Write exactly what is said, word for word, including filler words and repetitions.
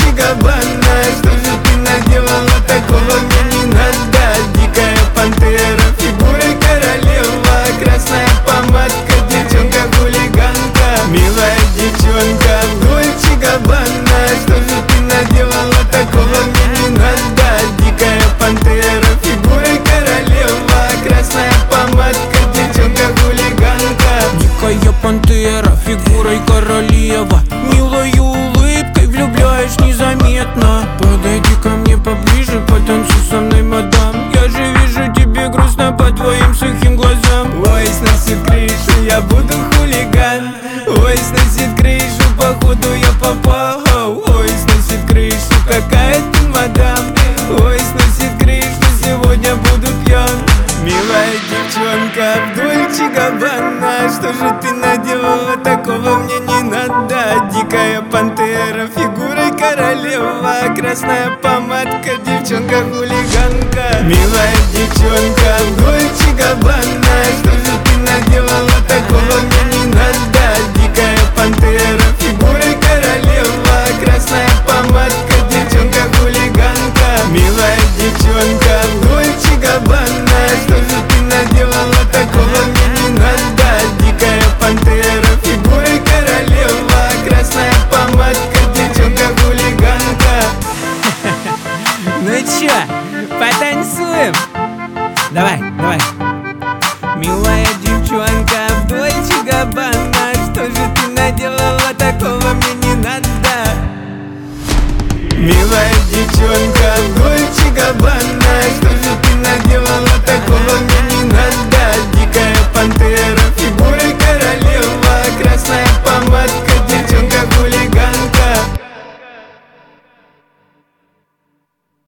Дольче Габбана. Что же ты наделала такого, мне не надо. Дикая пантера, фигурой королева, красная помадка, девчонка-хулиганка. Милая девчонка, Дольче Габбана. Что же ты наделала такого, мне не надо. Дикая пантера, фигурой королева, красная помадка, девчонка-хулиганка. Дикая пантера, фигурой королева, милой улыбкой влюбляешь незаметно. Подойди ко мне поближе, потанцуй со мной, мадам. Я же вижу, тебе грустно по твоим сухим глазам. Ой, сносит крышу, я буду хулиган. Ой, сносит крышу, походу я попал. Ой, сносит крышу, какая ты мадам. Ой, сносит крышу, сегодня буду пьян. Милая девчонка, Дольче Габбана. Что же ты наделала такого, мне не надо. Дикая пантера, фигурой королева, красная помадка, девчонка-хулиганка. Милая девчонка, Дольче Габбана. Что же ты наделала такого, мне не надо. Дикая пантера, фигурой королева, красная помадка, девчонка-хулиганка. Милая девчонка, Дольче Габбана. Что же ты наделала такого, мне не надо. Дикая пантера, фигурой королева, красная помадка, девчонка-хулиганка. Ну чё, потанцуем? Давай, давай. Милая девчонка, Дольче Габбана. Что же ты наделала такого, мне не надо. Милая девчонка, Дольче Габбана.